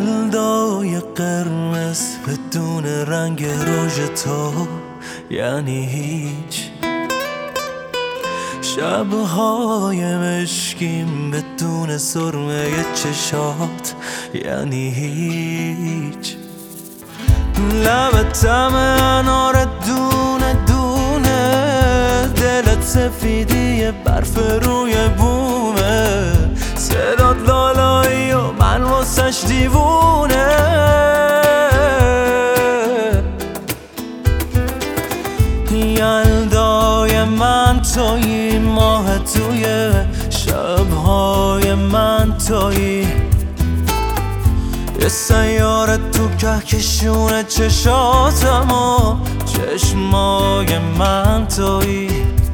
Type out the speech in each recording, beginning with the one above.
یلدای قرمز بدون رنگ رژ تو یعنی هیچ، شبهای مشکین بدون سرمه چشات یعنی هیچ، لبت طعم انار دونه دونه، دلت سفیدی برف روی بومه، صدات لالایی و من واسش دیوونه، یلدای من تویی، ماه توی شبهای من تویی، یه سیاره تو کهکشون چشاتم و چشمای من تویی،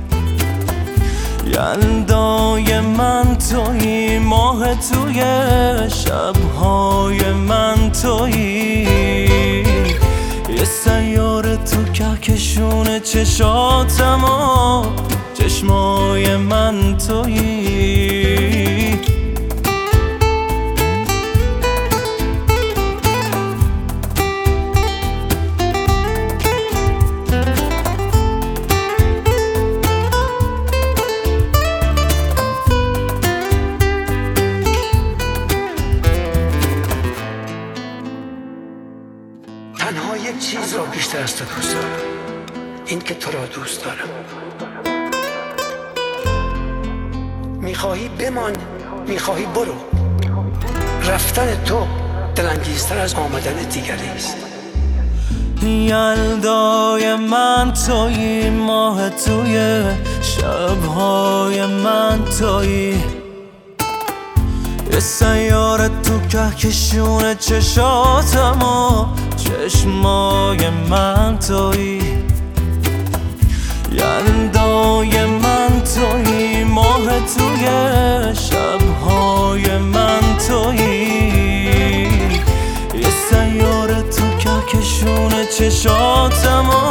یلدای من تویی، ماه توی شبهای من تویی، یه سیاره تو کهکشون چشاتم و چشمای من تویی. تنها یک چیز را بیشتر از تو دوست دارم، این که تو را دوست دارم. میخواهی بمان، میخواهی برو، رفتن تو دلانگیزتر از آمدن دیگری است. یلدای من تویی، ماه توی شبهای من تویی، یه سیاره تو کهکشون چشاتم و چشمای من تویی، یلدای من تویی، ماه توی شبهای من تویی، یه سیاره تو کهکشون چشاتم و